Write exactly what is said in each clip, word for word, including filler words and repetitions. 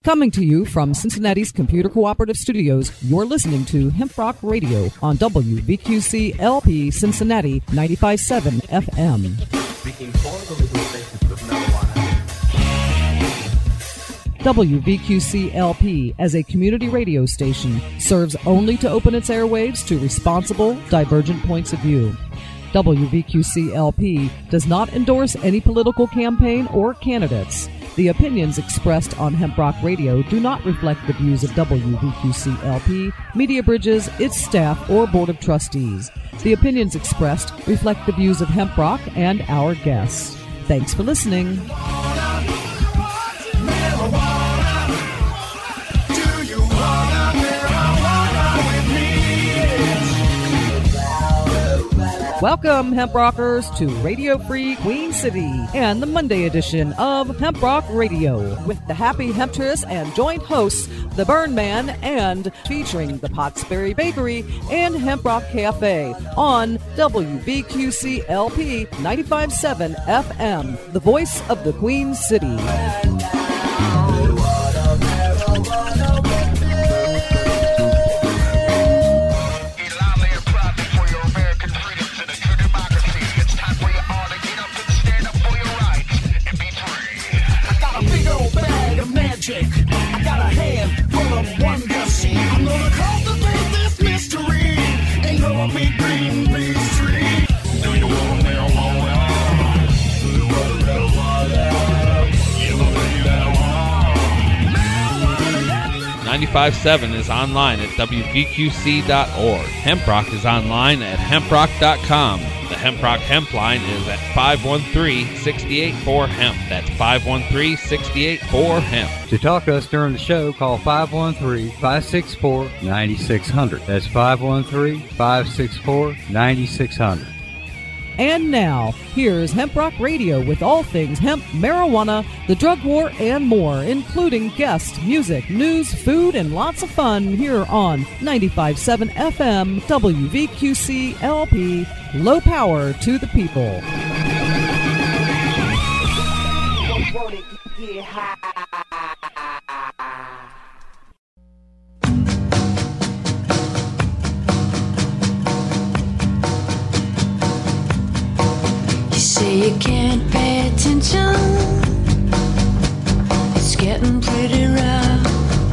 Coming to you from Cincinnati's Computer Cooperative Studios, you're listening to Hemp Rock Radio on W V Q C L P Cincinnati ninety-five point seven F M. W V Q C L P, as a community radio station, serves only to open its airwaves to responsible, divergent points of view. W V Q C L P does not endorse any political campaign or candidates. The opinions expressed on Hemp Rock Radio do not reflect the views of W V Q C L P, Media Bridges, its staff, or Board of Trustees. The opinions expressed reflect the views of Hemp Rock and our guests. Thanks for listening. Welcome, Hemp Rockers, to Radio Free Queen City and the Monday edition of Hemp Rock Radio with the Happy Hemptress and joint hosts, The Burn Man, and featuring the Pottsberry Bakery and Hemp Rock Cafe on W V Q C L P ninety-five point seven F M, the voice of the Queen City. I got a hand full of wonder seed. I'm gonna cultivate this mystery. Ain't gonna be green peas tree. Do you want marijuana? Do you want marijuana? You believe that? ninety-five point seven is online at W V Q C dot org. Hemprock is online at hemprock dot com. The Hemprock Hempline is at five one three, six eight four, hemp. That's five one three, six eight four, hemp. To talk to us during the show, call five one three, five six four, nine six zero zero. That's five one three, five six four, nine six zero zero. And now, here's Hemp Rock Radio with all things hemp, marijuana, the drug war, and more, including guests, music, news, food, and lots of fun here on ninety-five point seven F M, W V Q C L P, low power to the people. You say you can't pay attention, it's getting pretty rough.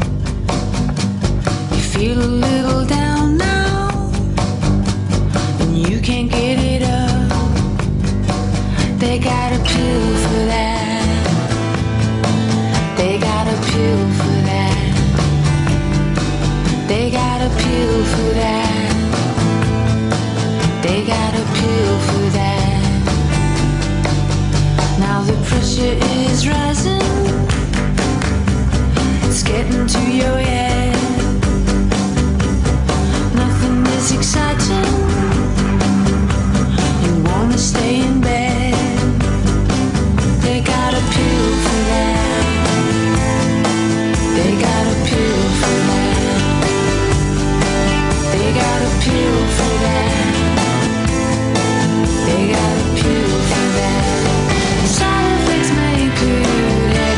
You feel a little down now, and you can't get it up. They got a pill for that. They got a pill for that. They got a pill for that. They got a pill for that. Now the pressure is rising, it's getting to your head. Nothing is exciting, you wanna stay in bed. They got a pill for that. They got a pill for that. They got a pill for that. They got a pill for that. Side effects may include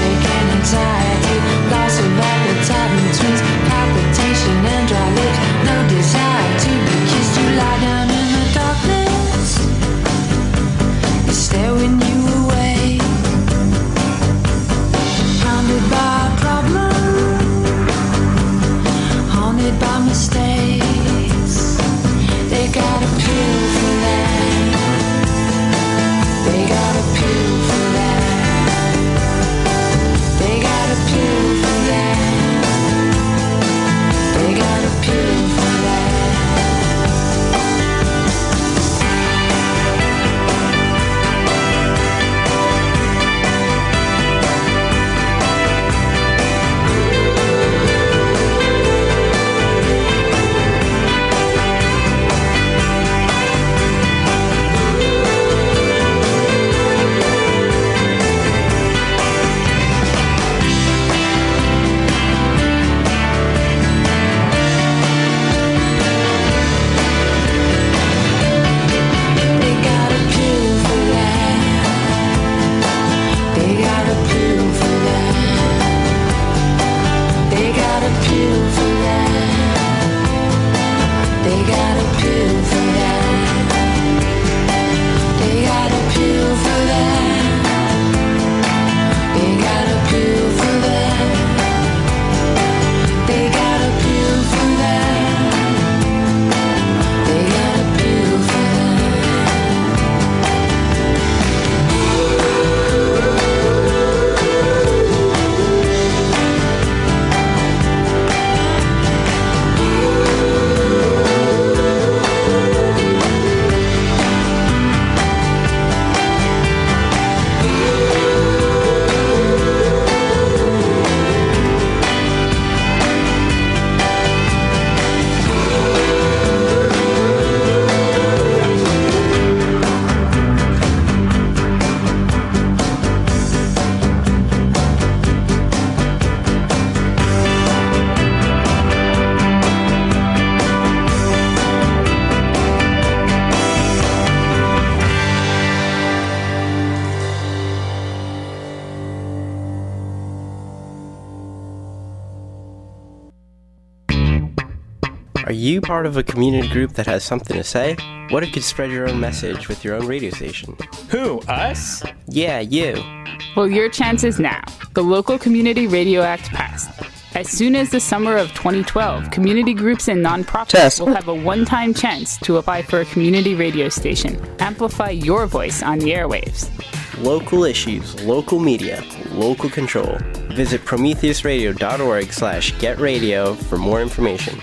Are you part of a community group that has something to say? What if you could spread your own message with your own radio station? Who, us? Yeah, you. Well, your chance is now. The Local Community Radio Act passed. As soon as the summer of twenty twelve, community groups and nonprofits Test. will have a one-time chance to apply for a community radio station. Amplify your voice on the airwaves. Local issues, local media, local control. Visit prometheusradio.org slash getradio for more information.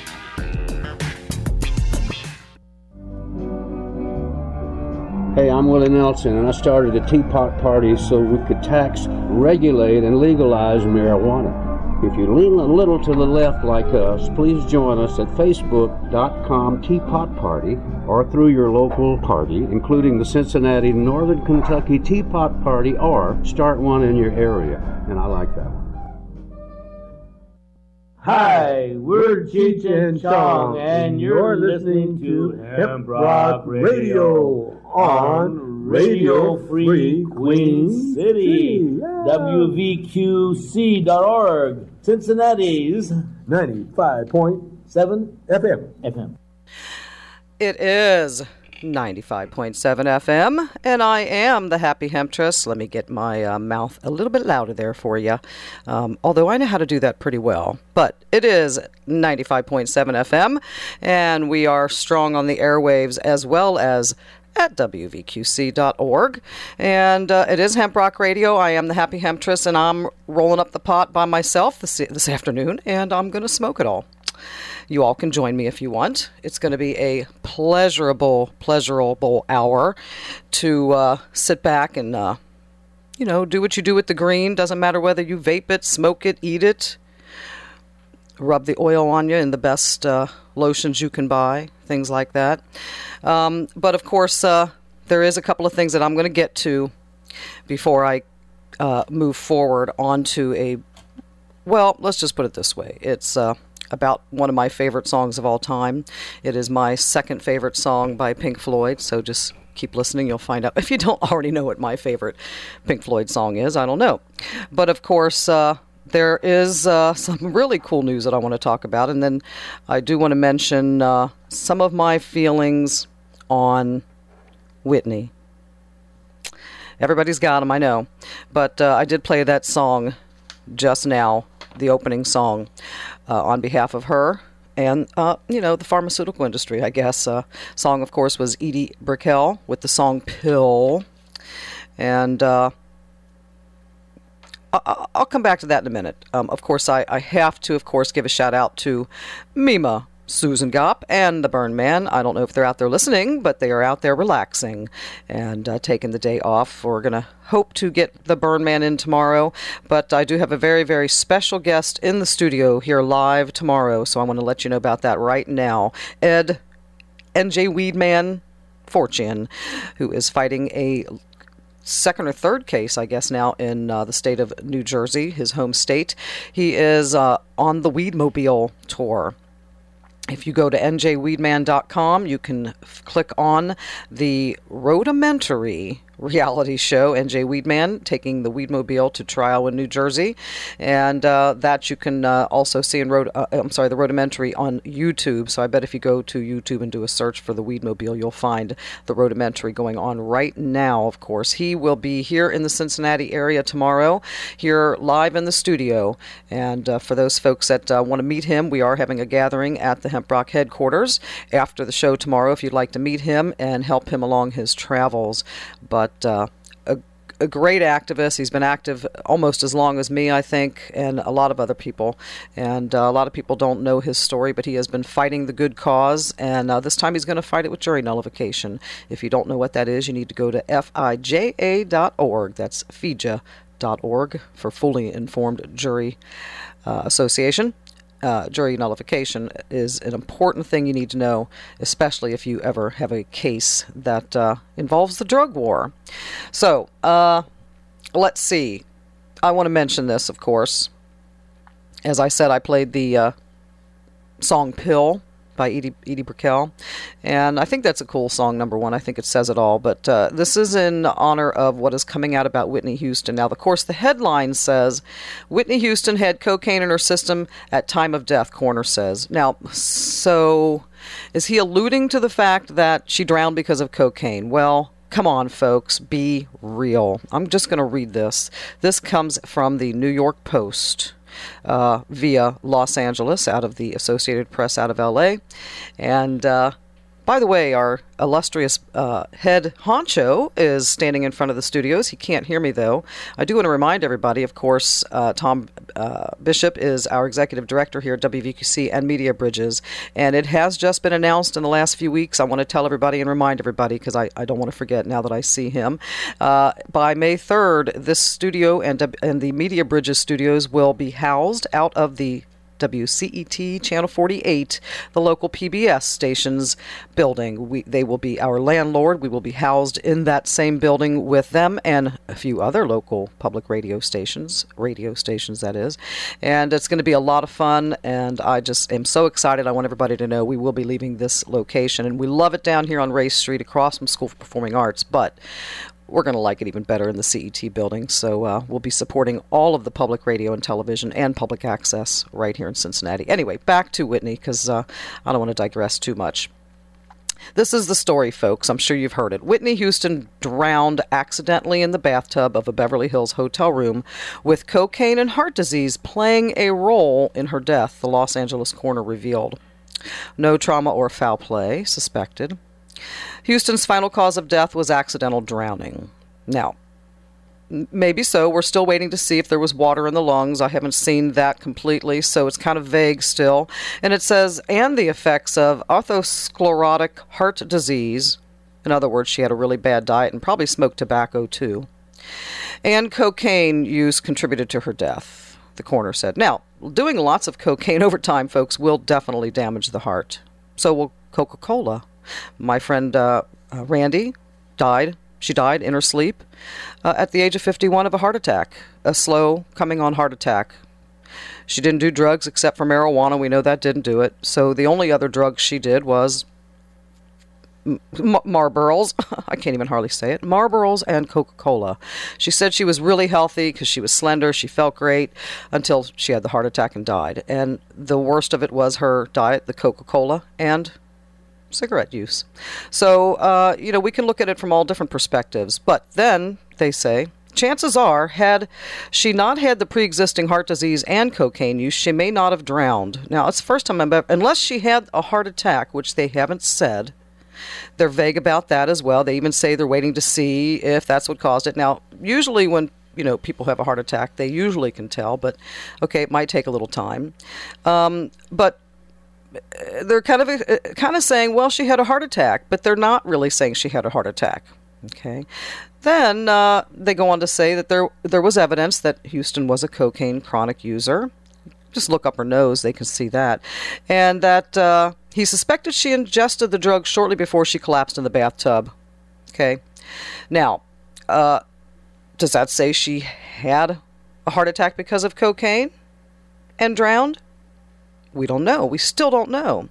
Hey, I'm Willie Nelson, and I started a Teapot Party so we could tax, regulate, and legalize marijuana. If you lean a little to the left like us, please join us at facebook.com Teapot Party or through your local party, including the Cincinnati Northern Kentucky Teapot Party, or start one in your area. And I like that one. Hi, we're Cheech and Chong, and you're listening to Hemp Rock Radio on Radio Free Queen City, W V Q C dot org, Cincinnati's ninety-five point seven F M. F M. It is ninety-five point seven F M, and I am the Happy Hemptress. Let me get my uh, mouth a little bit louder there for you, um, although I know how to do that pretty well. But it is ninety-five point seven F M, and we are strong on the airwaves as well as at W V Q C dot org. And uh, it is Hemp Rock Radio. I am the Happy Hemptress, and I'm rolling up the pot by myself this, this afternoon, and I'm going to smoke it all. You all can join me if you want. It's going to be a pleasurable, pleasurable hour to uh, sit back and, uh, you know, do what you do with the green. Doesn't matter whether you vape it, smoke it, eat it, rub the oil on you in the best uh, lotions you can buy, things like that. Um, but, of course, uh, there is a couple of things that I'm going to get to before I uh, move forward onto a, well, let's just put it this way. It's uh, about one of my favorite songs of all time. It is my second favorite song by Pink Floyd, so just keep listening. You'll find out. If you don't already know what my favorite Pink Floyd song is, I don't know. But, of course, uh, there is uh, some really cool news that I want to talk about, and then I do want to mention uh, some of my feelings on Whitney. Everybody's got them, I know. But uh, I did play that song just now, the opening song, uh, on behalf of her and, uh, you know, the pharmaceutical industry, I guess. Uh, song, of course, was Edie Brickell with the song Pill. And uh, I- I'll come back to that in a minute. Um, of course, I-, I have to, of course, give a shout out to Mima Susan Gopp and the Burn Man. I don't know if they're out there listening, but they are out there relaxing and uh, taking the day off. We're going to hope to get the Burn Man in tomorrow, but I do have a very, very special guest in the studio here live tomorrow, so I want to let you know about that right now. Ed N J Weedman Fortune, who is fighting a second or third case, I guess now, in uh, the state of New Jersey, his home state. He is uh, on the Weedmobile tour. If you go to N J weedman dot com, you can f- click on the Rodementary reality show, N J Weedman, taking the Weedmobile to trial in New Jersey. And uh, that you can uh, also see in Rode, uh, I'm sorry, the Rodementary on YouTube. So I bet if you go to YouTube and do a search for the Weedmobile, you'll find the Rodementary going on right now, of course. He will be here in the Cincinnati area tomorrow, here live in the studio. And uh, for those folks that uh, want to meet him, we are having a gathering at the Hemp Rock headquarters after the show tomorrow if you'd like to meet him and help him along his travels. But uh, a, a great activist. He's been active almost as long as me, I think, and a lot of other people. And uh, a lot of people don't know his story, but he has been fighting the good cause, and uh, this time he's going to fight it with jury nullification. If you don't know what that is, you need to go to fija dot org. That's fija dot org for Fully Informed Jury uh, Association. Uh, jury nullification is an important thing you need to know, especially if you ever have a case that uh, involves the drug war. So, uh, let's see. I want to mention this, of course. As I said, I played the uh, song Pill by Edie, Edie Brickell. And I think that's a cool song, number one. I think it says it all. But uh, this is in honor of what is coming out about Whitney Houston. Now, of course, the headline says, Whitney Houston had cocaine in her system at time of death, coroner says. Now, so is he alluding to the fact that she drowned because of cocaine? Well, come on, folks, be real. I'm just going to read this. This comes from the New York Post. Uh, via Los Angeles, out of the Associated Press out of L A. And uh, by the way, our illustrious uh, head honcho is standing in front of the studios. He can't hear me, though. I do want to remind everybody, of course, uh, Tom uh, Bishop is our executive director here at W V Q C and Media Bridges. And it has just been announced in the last few weeks. I want to tell everybody and remind everybody, because I, I don't want to forget now that I see him. Uh, by May third, this studio and, and the Media Bridges studios will be housed out of the W C E T Channel forty-eight, the local P B S station's building. We, they will be our landlord. We will be housed in that same building with them and a few other local public radio stations, radio stations that is. And it's going to be a lot of fun, and I just am so excited. I want everybody to know we will be leaving this location, and we love it down here on Race Street across from School for Performing Arts, but we're going to like it even better in the C E T building. So uh, we'll be supporting all of the public radio and television and public access right here in Cincinnati. Anyway, back to Whitney, because uh, I don't want to digress too much. This is the story, folks. I'm sure you've heard it. Whitney Houston drowned accidentally in the bathtub of a Beverly Hills hotel room with cocaine and heart disease playing a role in her death, the Los Angeles coroner revealed. No trauma or foul play suspected. Houston's final cause of death was accidental drowning. Now, maybe so. We're still waiting to see if there was water in the lungs. I haven't seen that completely, so it's kind of vague still. And it says, and the effects of atherosclerotic heart disease. In other words, she had a really bad diet and probably smoked tobacco too. And cocaine use contributed to her death, the coroner said. Now, doing lots of cocaine over time, folks, will definitely damage the heart. So will Coca-Cola. My friend uh, uh, Randy died. She died in her sleep uh, at the age of fifty-one of a heart attack, a slow coming on heart attack. She didn't do drugs except for marijuana. We know that didn't do it. So the only other drugs she did was M- Marlboros. I can't even hardly say it. Marlboros and Coca-Cola. She said she was really healthy because she was slender. She felt great until she had the heart attack and died. And the worst of it was her diet, the Coca-Cola, and cigarette use. So, uh, you know, we can look at it from all different perspectives. But then, they say, chances are, had she not had the pre-existing heart disease and cocaine use, she may not have drowned. Now, it's the first time I'm ever, unless she had a heart attack, which they haven't said. They're vague about that as well. They even say they're waiting to see if that's what caused it. Now, usually when, you know, people have a heart attack, they usually can tell, but, okay, it might take a little time. Um, but they're kind of uh, kind of saying, well, she had a heart attack, but they're not really saying she had a heart attack. Okay. Then uh, they go on to say that there there was evidence that Houston was a cocaine chronic user. Just look up her nose, they can see that. And that uh, he suspected she ingested the drug shortly before she collapsed in the bathtub. Okay. Now, uh, does that say she had a heart attack because of cocaine and drowned? We don't know. We still don't know.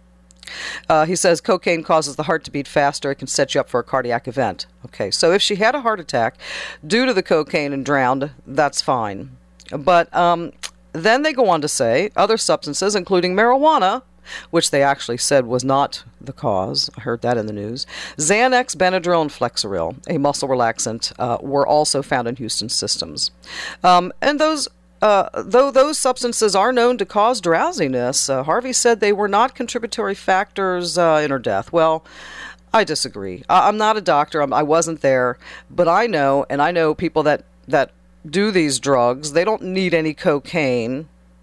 Uh, he says cocaine causes the heart to beat faster. It can set you up for a cardiac event. Okay, so if she had a heart attack due to the cocaine and drowned, that's fine. But um, then they go on to say other substances, including marijuana, which they actually said was not the cause. I heard that in the news. Xanax, Benadryl, and Flexeril, a muscle relaxant, uh, were also found in Houston's systems. Um, and those Uh, though those substances are known to cause drowsiness, uh, Harvey said they were not contributory factors uh, in her death. Well, I disagree. I- I'm not a doctor. I'm, I wasn't there. But I know, and I know people that, that do these drugs, they don't need any cocaine.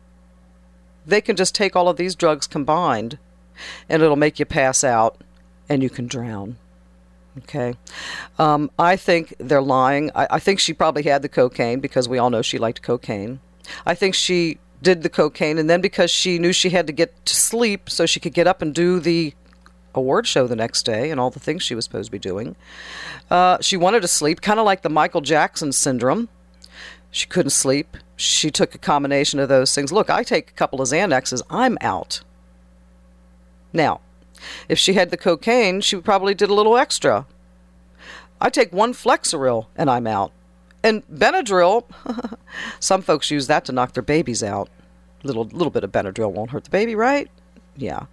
They can just take all of these drugs combined, and it'll make you pass out, and you can drown. Okay. Um, I think they're lying. I, I think she probably had the cocaine because we all know she liked cocaine. I think she did the cocaine, and then because she knew she had to get to sleep so she could get up and do the award show the next day and all the things she was supposed to be doing, uh, she wanted to sleep, kind of like the Michael Jackson syndrome. She couldn't sleep. She took a combination of those things. Look, I take a couple of Xanaxes, I'm out. Now, if she had the cocaine, she probably did a little extra. I take one Flexeril and I'm out. And Benadryl, some folks use that to knock their babies out. Little little bit of Benadryl won't hurt the baby, right? Yeah.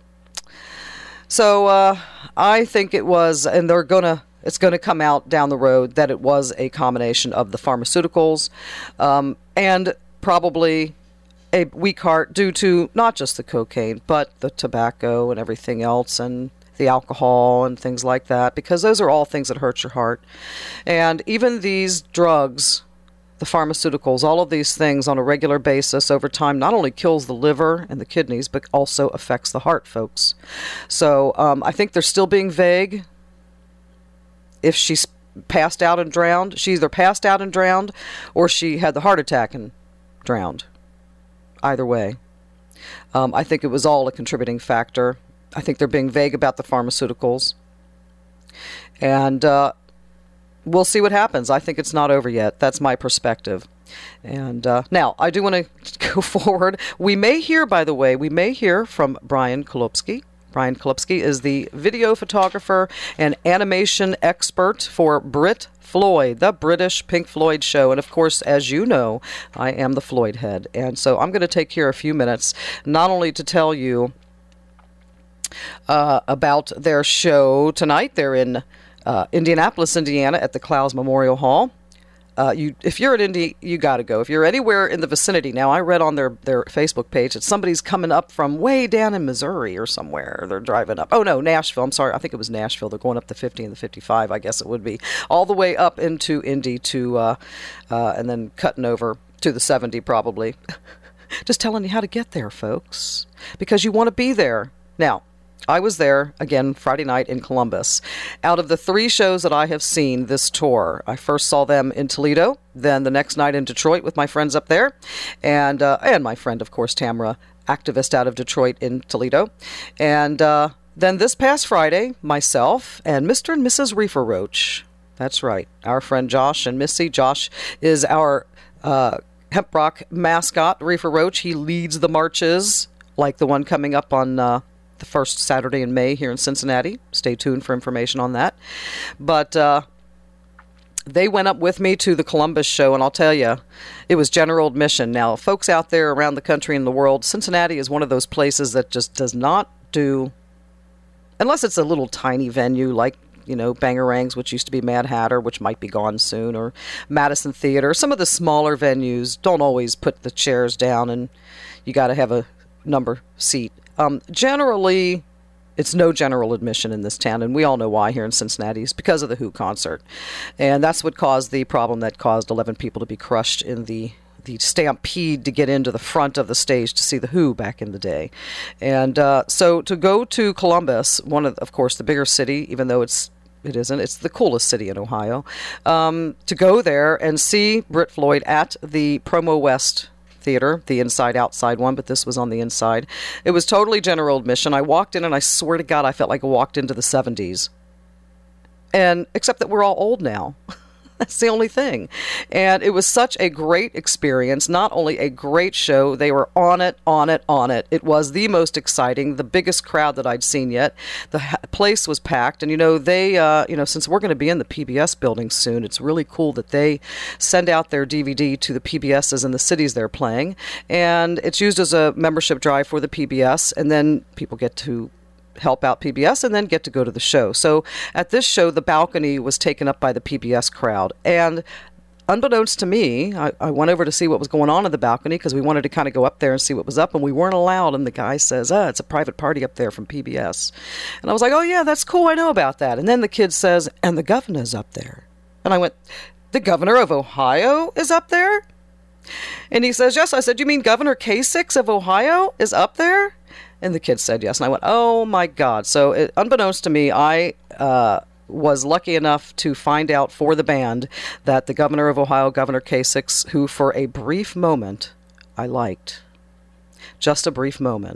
So uh, I think it was, and they're gonna, it's gonna come out down the road that it was a combination of the pharmaceuticals um, and probably a weak heart due to not just the cocaine, but the tobacco and everything else, and the alcohol and things like that, because those are all things that hurt your heart. And even these drugs, the pharmaceuticals, all of these things on a regular basis over time not only kills the liver and the kidneys, but also affects the heart, folks. So um, I think they're still being vague. If she's passed out and drowned, she either passed out and drowned or she had the heart attack and drowned. Either way. Um, I think it was all a contributing factor. I think they're being vague about the pharmaceuticals. And uh, we'll see what happens. I think it's not over yet. That's my perspective. And uh, now, I do want to go forward. We may hear, by the way, we may hear from Brian Kolopsky. Brian Kolopsky is the video photographer and animation expert for Brit Floyd, the British Pink Floyd show. And of course, as you know, I am the Floyd head. And so I'm going to take here a few minutes, not only to tell you uh, about their show tonight. They're in uh, Indianapolis, Indiana at the Clowes Memorial Hall. Uh, you, if you're at Indy, you got to go. If you're anywhere in the vicinity, now I read on their, their Facebook page that somebody's coming up from way down in Missouri or somewhere. They're driving up. Oh, no, Nashville. I'm sorry. I think it was Nashville. They're going up the fifty and the fifty-five, I guess it would be. All the way up into Indy to, uh, uh, and then cutting over to the seventy probably. Just telling you how to get there, folks, because you want to be there. Now, I was there, again, Friday night in Columbus. Out of the three shows that I have seen this tour, I first saw them in Toledo, then the next night in Detroit with my friends up there, and uh, and my friend, of course, Tamara, activist out of Detroit in Toledo. And uh, then this past Friday, myself and Mister and Missus Reefer Roach. That's right, our friend Josh and Missy. Josh is our uh, Hemp Rock mascot, Reefer Roach. He leads the marches, like the one coming up on Uh, the first Saturday in May here in Cincinnati. Stay tuned for information on that. But uh, they went up with me to the Columbus show, and I'll tell you, it was general admission. Now, folks out there around the country and the world, Cincinnati is one of those places that just does not do, unless it's a little tiny venue like, you know, Bangerangs, which used to be Mad Hatter, which might be gone soon, or Madison Theater. Some of the smaller venues don't always put the chairs down, and you got to have a number seat. Um, generally, it's no general admission in this town, and we all know why here in Cincinnati. It's because of the Who concert. And that's what caused the problem that caused eleven people to be crushed in the, the stampede to get into the front of the stage to see the Who back in the day. And uh, so to go to Columbus, one of, of course, the bigger city, even though it's it isn't, it's the coolest city in Ohio, um, to go there and see Brit Floyd at the Promo West Theater, the inside-outside one, but this was on the inside. It was totally general admission. I walked in, and I swear to God, I felt like I walked into the seventies. And except that we're all old now. That's the only thing. And it was such a great experience. Not only a great show, they were on it, on it, on it. It was the most exciting, the biggest crowd that I'd seen yet. The ha- place was packed. And, you know, they, uh, you know, since we're going to be in the P B S building soon, it's really cool that they send out their D V D to the P B Ss in the cities they're playing. And it's used as a membership drive for the P B S. And then people get to help out P B S and then get to go to the show. So at this show, the balcony was taken up by the P B S crowd. And unbeknownst to me, I, I went over to see what was going on in the balcony because we wanted to kind of go up there and see what was up, and we weren't allowed. And the guy says, ah, it's a private party up there from P B S. And I was like, oh, yeah, that's cool. I know about that. And then the kid says, and the governor's up there. And I went, the governor of Ohio is up there? And he says, yes. I said, you mean Governor Kasich of Ohio is up there? And the kid said yes. And I went, oh, my God. So it, unbeknownst to me, I uh, was lucky enough to find out for the band that the governor of Ohio, Governor Kasich, who for a brief moment I liked, just a brief moment,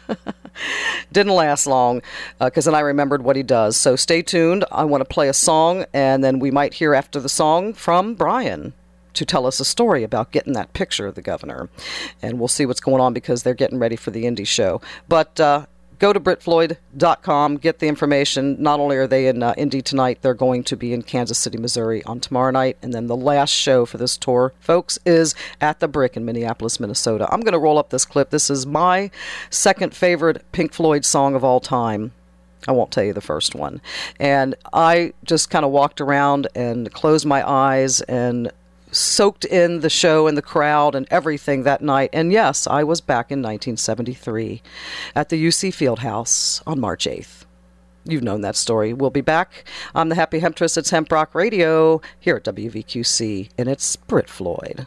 didn't last long because uh, then I remembered what he does. So stay tuned. I want to play a song, and then we might hear after the song from Brian to tell us a story about getting that picture of the governor. And we'll see what's going on because they're getting ready for the indie show. But uh, go to brit floyd dot com, get the information. Not only are they in uh, Indy tonight, they're going to be in Kansas City, Missouri on tomorrow night. And then the last show for this tour, folks, is at the Brick in Minneapolis, Minnesota. I'm going to roll up this clip. This is my second favorite Pink Floyd song of all time. I won't tell you the first one. And I just kind of walked around and closed my eyes and soaked in the show and the crowd and everything that night. And yes, I was back in nineteen seventy-three at the U C Fieldhouse on March eighth. You've known that story. We'll be back. I'm the Happy Hemptress. It's Hemp Rock Radio here at W V Q C, and it's Brit Floyd.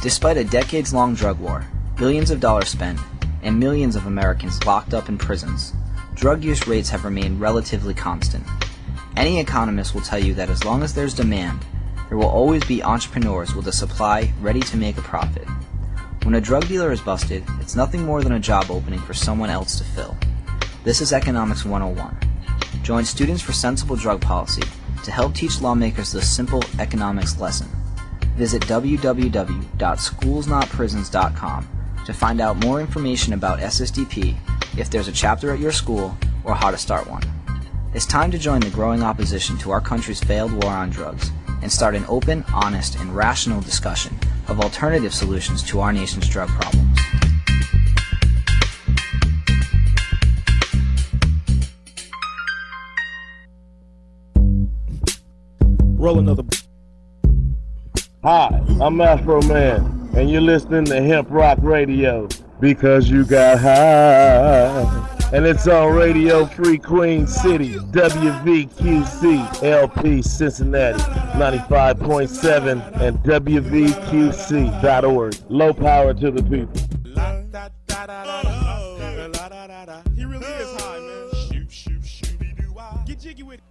Despite a decades-long drug war, billions of dollars spent, and millions of Americans locked up in prisons, drug use rates have remained relatively constant. Any economist will tell you that as long as there's demand, there will always be entrepreneurs with a supply ready to make a profit. When a drug dealer is busted, it's nothing more than a job opening for someone else to fill. This is Economics one oh one. Join Students for Sensible Drug Policy to help teach lawmakers this simple economics lesson. Visit w w w dot schools not prisons dot com to find out more information about S S D P, if there's a chapter at your school, or how to start one. It's time to join the growing opposition to our country's failed war on drugs and start an open, honest, and rational discussion of alternative solutions to our nation's drug problems. Roll another. Hi, I'm Afro Man, and you're listening to Hemp Rock Radio because you got high. And it's on Radio Free Queen City, W V Q C L P Cincinnati, ninety-five point seven, and W V Q C dot org. Low power to the people. He really is high, man. Shoot, shoot, shooty-doo-wah. Get jiggy with it.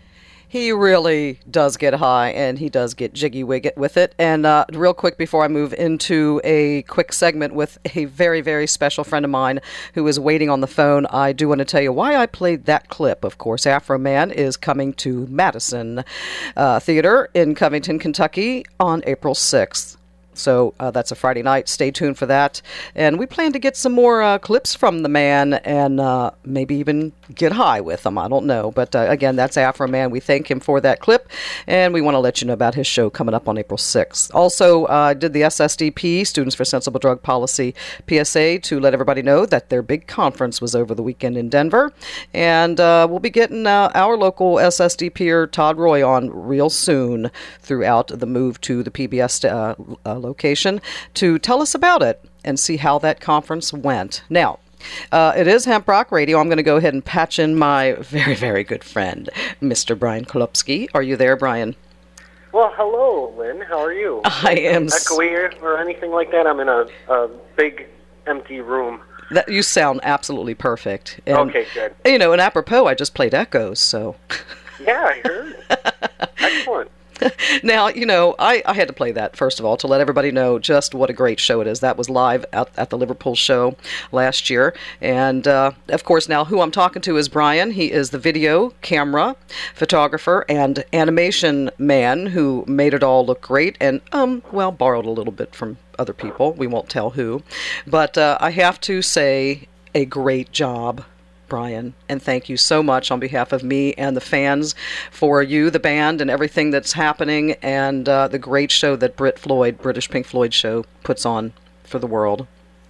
He really does get high, and he does get jiggy wig with it. And uh, real quick, before I move into a quick segment with a very, very special friend of mine who is waiting on the phone, I do want to tell you why I played that clip. Of course, Afro Man is coming to Madison uh, Theater in Covington, Kentucky on April sixth. So uh, that's a Friday night. Stay tuned for that. And we plan to get some more uh, clips from the man and uh, maybe even get high with him. I don't know. But uh, again, that's Afro Man. We thank him for that clip. And we want to let you know about his show coming up on April sixth. Also, I uh, did the S S D P, Students for Sensible Drug Policy P S A, to let everybody know that their big conference was over the weekend in Denver. And uh, we'll be getting uh, our local S S D P-er, Todd Roy, on real soon throughout the move to the P B S uh, uh, location to tell us about it and see how that conference went. Now, uh, it is Hemp Rock Radio. I'm going to go ahead and patch in my very, very good friend, Mister Brian Kolupski. Are you there, Brian? Well, hello, Lynn. How are you? I am. Echoey or anything like that? I'm in a, a big, empty room. That you sound absolutely perfect. And, okay, good. You know, and apropos, I just played Echoes, so. Yeah, I heard. Excellent. Now, you know, I, I had to play that, first of all, to let everybody know just what a great show it is. That was live at, at the Liverpool show last year. And, uh, of course, now who I'm talking to is Brian. He is the video, camera, photographer, and animation man who made it all look great and, um, well, borrowed a little bit from other people. We won't tell who. But uh, I have to say, a great job, Brian, and thank you so much on behalf of me and the fans for you, the band, and everything that's happening, and uh, the great show that Brit Floyd, British Pink Floyd show, puts on for the world.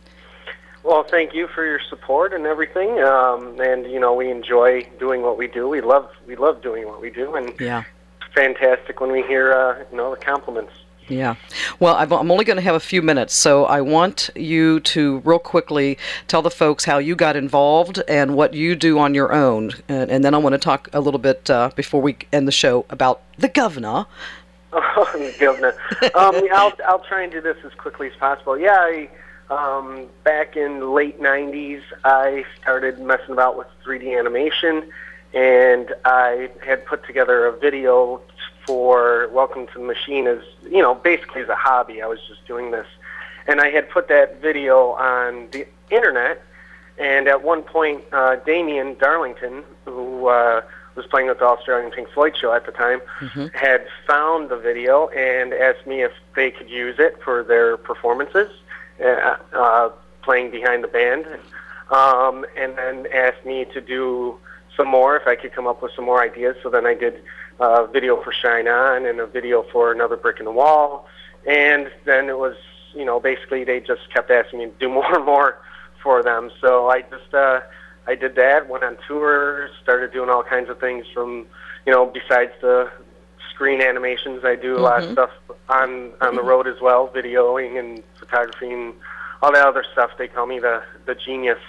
Well, thank you for your support and everything. Um, and you know, we enjoy doing what we do. We love we love doing what we do, and yeah, it's fantastic when we hear uh, you know the compliments. Yeah. Well, I've, I'm only going to have a few minutes, so I want you to real quickly tell the folks how you got involved and what you do on your own. And, and then I want to talk a little bit uh, before we end the show about the governor. Oh, the governor. um, I'll, I'll try and do this as quickly as possible. Yeah, I, um, back in the late nineties, I started messing about with three D animation, and I had put together a video for Welcome to the Machine as, you know, basically as a hobby. I was just doing this. And I had put that video on the internet, and at one point, uh, Damien Darlington, who uh, was playing with the Australian Pink Floyd show at the time, mm-hmm. had found the video and asked me if they could use it for their performances, uh, uh, playing behind the band, um, and then asked me to do some more, if I could come up with some more ideas. So then I did a video for Shine On and a video for Another Brick in the Wall. And then it was, you know, basically they just kept asking me to do more and more for them. So I just, uh, I did that, went on tour, started doing all kinds of things from, you know, besides the screen animations, I do a mm-hmm. lot of stuff on, on the road as well, videoing and photography and all that other stuff. They call me the, the genius.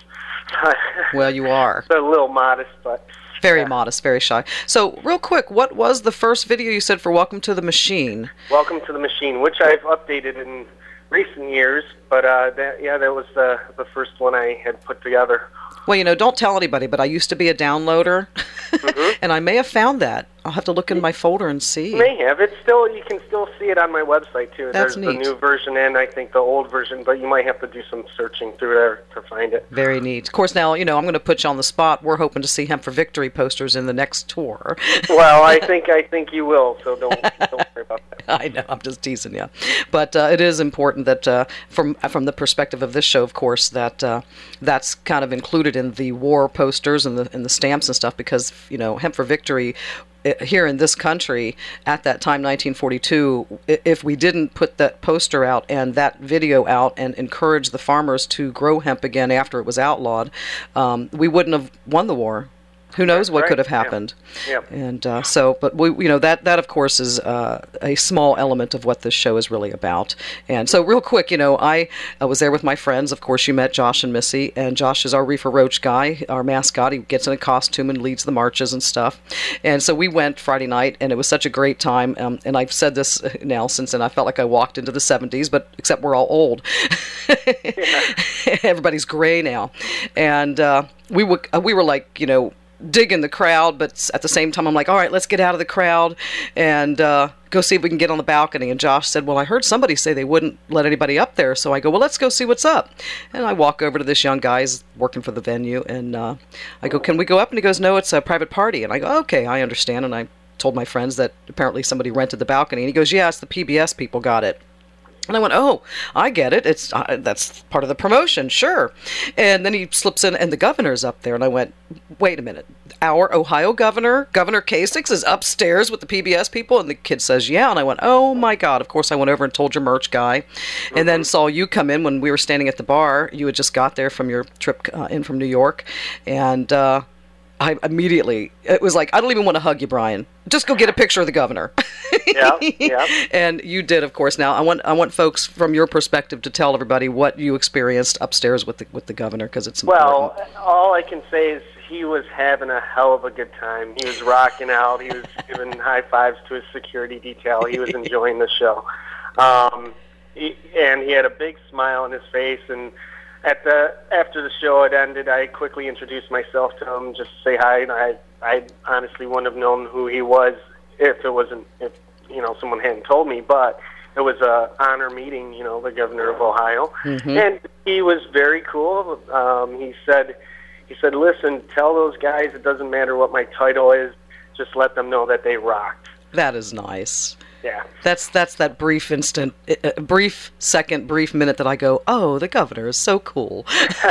Well, you are. A little modest, but... Very yeah. modest, very shy. So, real quick, what was the first video you said for Welcome to the Machine? Welcome to the Machine, which I've updated and recent years. But uh, that, yeah, that was the the first one I had put together. Well, you know, don't tell anybody, but I used to be a downloader, Mm-hmm. and I may have found that. I'll have to look in my folder and see. You may have. It's still, you can still see it on my website, too. That's There's neat. the new version and I think the old version, but you might have to do some searching through there to find it. Very neat. Of course, now, you know, I'm going to put you on the spot. We're hoping to see Hemp for Victory posters in the next tour. Well, I think I think you will, so don't don't worry about that. I know, I'm just teasing you. But uh, it is important that, uh, from from the perspective of this show, of course, that uh, that's kind of included in the war posters and the, and the stamps and stuff, because, you know, Hemp for Victory, here in this country at that time, nineteen forty-two, if we didn't put that poster out and that video out and encourage the farmers to grow hemp again after it was outlawed, um, we wouldn't have won the war. Who knows what Right. could have happened? Yeah. And uh, so, but we, you know, that that of course is uh, a small element of what this show is really about. And so, real quick, you know, I, I was there with my friends. Of course, you met Josh and Missy, and Josh is our Reefer Roach guy, our mascot. He gets in a costume and leads the marches and stuff. And so we went Friday night, and it was such a great time. Um, and I've said this now since, and I felt like I walked into the seventies, but except we're all old. Everybody's gray now, and uh, we were we were like, you know, digging the crowd, but at the same time I'm like, all right, let's get out of the crowd and uh, go see if we can get on the balcony. And Josh said, well, I heard somebody say they wouldn't let anybody up there. So I go, well, let's go see what's up. And I walk over to this young guy who's working for the venue, and uh, I go, can we go up? And he goes, no, it's a private party. And I go, okay, I understand. And I told my friends that apparently somebody rented the balcony. And he goes, yeah, it's the P B S people got it. And I went, oh, I get it. It's uh, that's part of the promotion, sure. And then he slips in, and the governor's up there. And I went, wait a minute. Our Ohio governor, Governor Kasich, is upstairs with the P B S people? And the kid says, yeah. And I went, oh, my God. Of course, I went over and told your merch guy. Mm-hmm. And then saw you come in when we were standing at the bar. You had just got there from your trip uh, in from New York. And uh, I immediately, it was like, I don't even want to hug you, Brian. Just go get a picture of the governor. Yeah, yeah. And you did, of course. Now, I want I want folks from your perspective to tell everybody what you experienced upstairs with the with the governor, because it's important. Well, all I can say is he was having a hell of a good time. He was rocking out. He was giving high fives to his security detail. He was enjoying the show. Um, he, and he had a big smile on his face. And at the after the show had ended, I quickly introduced myself to him, just to say hi. And I, I honestly wouldn't have known who he was if it wasn't, if, you know, someone hadn't told me. But it was a honor meeting, you know, the governor of Ohio. Mm-hmm. And he was very cool. Um, he said, he said, listen, tell those guys it doesn't matter what my title is, just let them know that they rocked. That is nice. Yeah. That's that's that brief instant, uh, brief second, brief minute that I go, oh, the governor is so cool.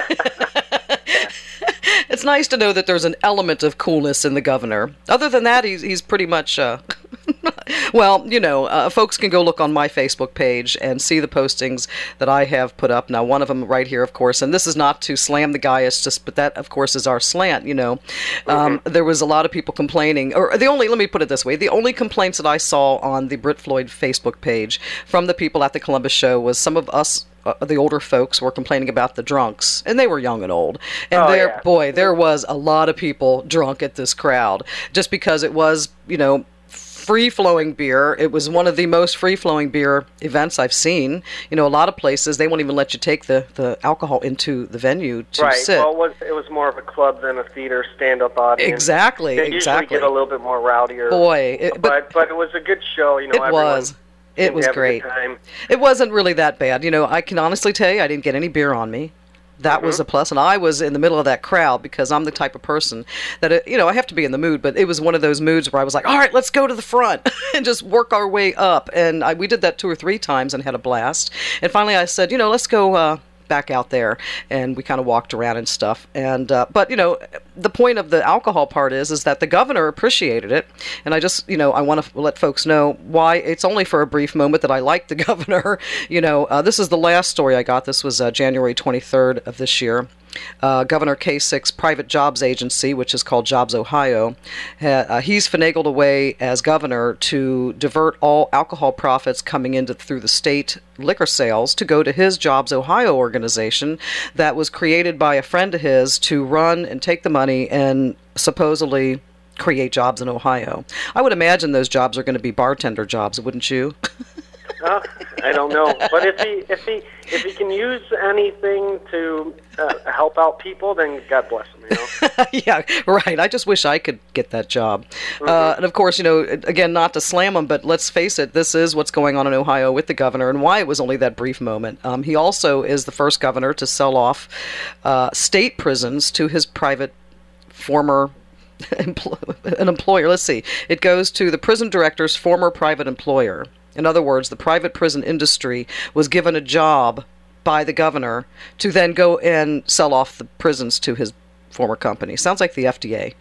It's nice to know that there's an element of coolness in the governor. Other than that, he's he's pretty much, uh, well, you know, uh, folks can go look on my Facebook page and see the postings that I have put up. Now, one of them right here, of course, and this is not to slam the guy, it's just, but that, of course, is our slant, you know. Um, mm-hmm. There was a lot of people complaining, or the only, let me put it this way, the only complaints that I saw on the Brit Floyd Facebook page from the people at the Columbus show was some of us, Uh, the older folks, were complaining about the drunks, and they were young and old. And oh, there, yeah. boy, there was a lot of people drunk at this crowd, just because it was, you know, free-flowing beer. It was one of the most free-flowing beer events I've seen. You know, a lot of places, they won't even let you take the, the alcohol into the venue to right. sit. Well, it was, it was more of a club than a theater stand-up audience. Exactly, they exactly. usually get a little bit more rowdier. Boy. It, but, but, but it was a good show. You know, it everyone was. It was have great. A good time. It wasn't really that bad. You know, I can honestly tell you, I didn't get any beer on me. That mm-hmm. was a plus, and I was in the middle of that crowd because I'm the type of person that, it, you know, I have to be in the mood, but it was one of those moods where I was like, all right, let's go to the front and just work our way up. And I, we did that two or three times and had a blast. And finally I said, you know, let's go uh, back out there, and we kind of walked around and stuff. And uh, but, you know, the point of the alcohol part is is that the governor appreciated it, and I just, you know, I want to let folks know why it's only for a brief moment that I like the governor. You know, uh, this is the last story I got. This was uh, January twenty-third of this year. Uh, Governor Kasich's private jobs agency, which is called Jobs Ohio, ha, uh, he's finagled a way as governor to divert all alcohol profits coming into through the state liquor sales to go to his Jobs Ohio organization that was created by a friend of his to run and take the money and supposedly create jobs in Ohio. I would imagine those jobs are going to be bartender jobs, wouldn't you? Uh, I don't know, but if he if he if he can use anything to uh, help out people, then God bless him. You know. Yeah, right. I just wish I could get that job. Mm-hmm. Uh, and of course, you know, again, not to slam him, but let's face it, this is what's going on in Ohio with the governor and why it was only that brief moment. Um, he also is the first governor to sell off uh, state prisons to his private former an employer. Let's see. It goes to the prison director's former private employer. In other words, the private prison industry was given a job by the governor to then go and sell off the prisons to his former company. Sounds like the F D A.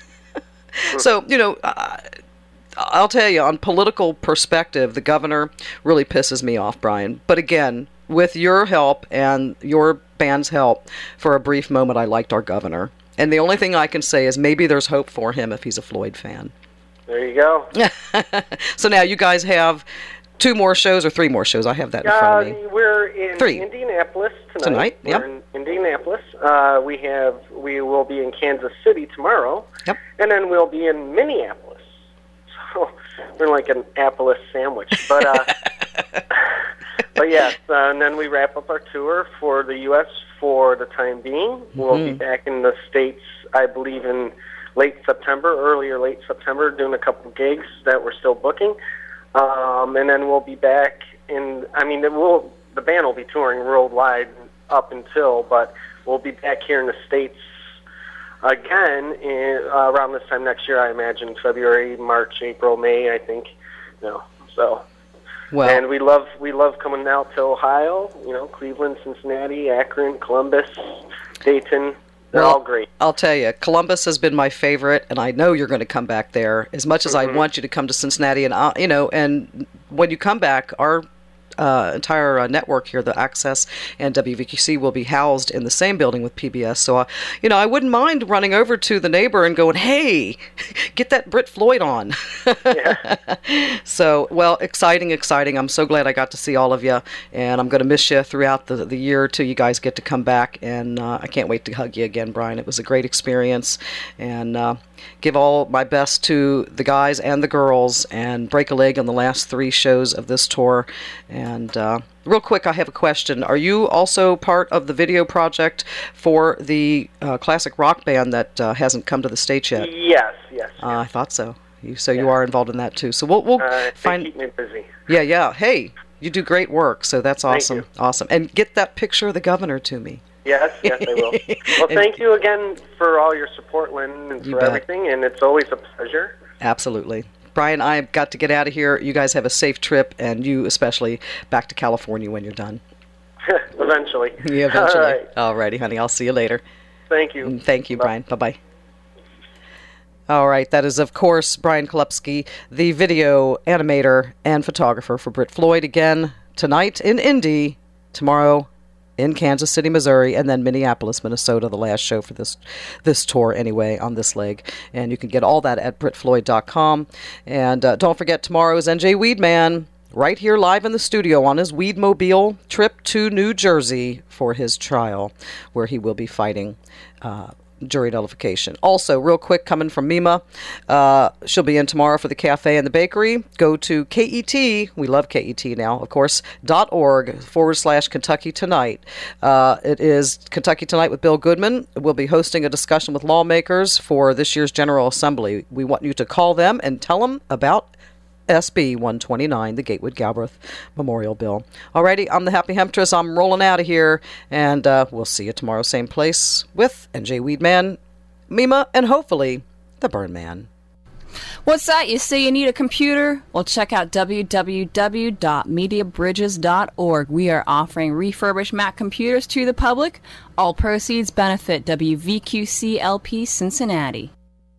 So, you know, uh, I'll tell you, on political perspective, the governor really pisses me off, Brian. But again, with your help and your band's help, for a brief moment, I liked our governor. And the only thing I can say is maybe there's hope for him if he's a Floyd fan. There you go. So now you guys have two more shows or three more shows. I have that in front of me. Uh, we're in Three. Indianapolis tonight. Tonight, we're yep. in Indianapolis. Uh, we have we will be in Kansas City tomorrow. Yep. And then we'll be in Minneapolis. So we're like an Apple's sandwich. But uh, but yes, uh, and then we wrap up our tour for the U S for the time being. We'll Mm-hmm. be back in the States, I believe, in late September, early or late September, doing a couple gigs that we're still booking. Um, and then we'll be back in, I mean, we'll, the band will be touring worldwide up until, but we'll be back here in the States again in, uh, around this time next year, I imagine, February, March, April, May, I think. You know, so. Well, and we love we love coming out to Ohio, you know, Cleveland, Cincinnati, Akron, Columbus, Dayton. They're well, all great. I'll tell you, Columbus has been my favorite, and I know you're going to come back there as much as Mm-hmm. I want you to come to Cincinnati. And, uh, you know, and when you come back, our uh, entire uh, network here, the Access and W V Q C, will be housed in the same building with P B S. So, uh, you know, I wouldn't mind running over to the neighbor and going, hey, get that Brit Floyd on. Yeah. So, well, exciting, exciting. I'm so glad I got to see all of you, and I'm going to miss you throughout the, the year till you guys get to come back, and uh, I can't wait to hug you again, Brian. It was a great experience, and uh, give all my best to the guys and the girls, and break a leg on the last three shows of this tour. And uh, real quick, I have a question. Are you also part of the video project for the uh, classic rock band that uh, hasn't come to the States yet? Yes, yes. Uh, I thought so. You, so you are involved in that too. So we'll we'll Uh, find. they keep me busy. Yeah, yeah. Hey, you do great work. So that's Thank awesome. you. Awesome. And get that picture of the governor to me. Yes, yes, I will. Well, thank you again for all your support, Lynn, and You for bet. everything, and it's always a pleasure. Absolutely. Brian, I've got to get out of here. You guys have a safe trip, and you especially back to California when you're done. Eventually. Yeah, eventually. All right. All righty, honey. I'll see you later. Thank you. And thank you, Bye. Brian. Bye-bye. All right, that is, of course, Brian Kolupski, the video animator and photographer for Brit Floyd, again tonight in Indy, tomorrow in Kansas City, Missouri, and then Minneapolis, Minnesota, the last show for this this tour anyway, on this leg. And you can get all that at brit floyd dot com. And uh, don't forget, tomorrow is N J Weedman, right here live in the studio on his Weedmobile trip to New Jersey for his trial, where he will be fighting uh, jury nullification. Also, real quick, coming from Mima, uh, she'll be in tomorrow for the cafe and the bakery. Go to K E T, we love K E T now, of course, dot org forward slash Kentucky Tonight. Uh, it is Kentucky Tonight with Bill Goodman. We'll be hosting a discussion with lawmakers for this year's General Assembly. We want you to call them and tell them about S B one twenty-nine, the Gatewood Galbraith Memorial Bill. Alrighty, I'm the Happy Hemptress. I'm rolling out of here, and uh, we'll see you tomorrow, same place, with N J Weedman, Mima, and hopefully the Burn Man. What's that? You say you need a computer? Well, check out w w w dot media bridges dot org. We are offering refurbished Mac computers to the public. All proceeds benefit W V Q C L P Cincinnati.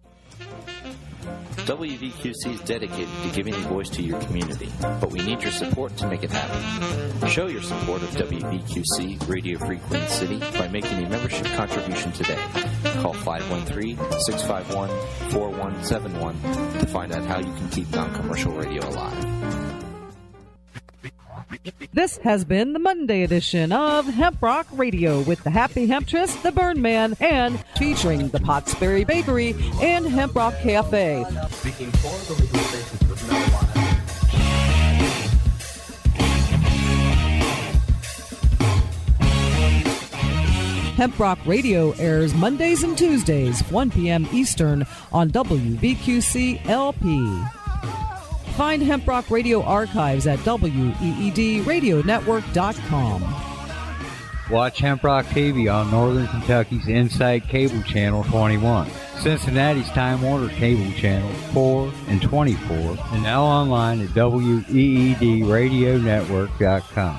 W V Q C is dedicated to giving a voice to your community, but we need your support to make it happen. Show your support of W V Q C Radio Free Queen City by making a membership contribution today. Call five one three, six five one, four one seven one to find out how you can keep non-commercial radio alive. This has been the Monday edition of Hemp Rock Radio with the Happy Hemptress, the Burn Man, and featuring the Pottsbury Bakery and Hemp Rock Cafe. Speaking for the legalization of marijuana. Hemp Rock Radio airs Mondays and Tuesdays, one p.m. Eastern on W V Q C L P. Find Hemp Rock Radio archives at W E E D radio network dot com. Watch Hemp Rock T V on Northern Kentucky's Insight Cable Channel twenty-one, Cincinnati's Time Warner Cable Channel four and twenty-four, and now online at W E E D radio network dot com.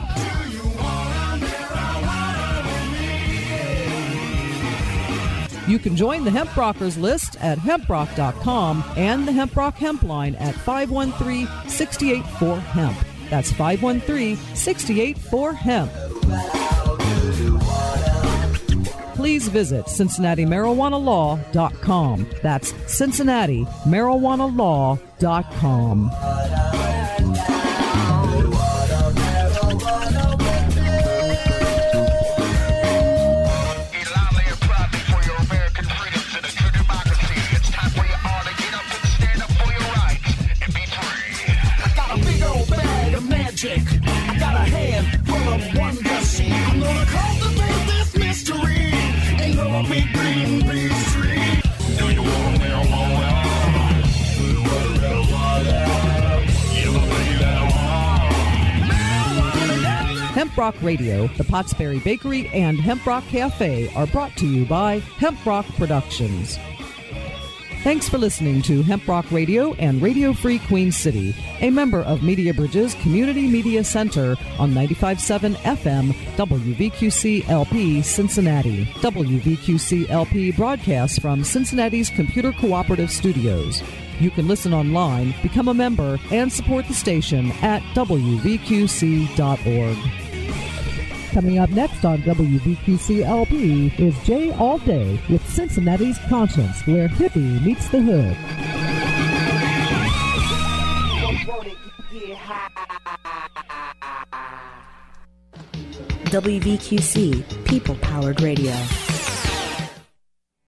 You can join the Hemp Rockers list at hemp rock dot com and the Hemp Rock Hempline at five one three, six eight four, hemp. That's five one three, six eight four, hemp. Please visit cincinnati marijuana law dot com. That's cincinnati marijuana law dot com. I got a hand full of wonder seed. I'm gonna cultivate this mystery and grow a big green peace tree. Do you want marijuana? Do you want marijuana? You believe that Hemp Rock Radio, the Pottsbury Bakery, and Hemp Rock Cafe are brought to you by Hemp Rock Productions. Thanks for listening to Hemp Rock Radio and Radio Free Queen City, a member of Media Bridges Community Media Center on ninety-five point seven F M W V Q C L P Cincinnati. W V Q C L P broadcasts from Cincinnati's Computer Cooperative Studios. You can listen online, become a member, and support the station at W V Q C dot org. Coming up next on W V Q C L P is Jay All Day with Cincinnati's Conscience, where hippie meets the hood. W V Q C, People-Powered Radio.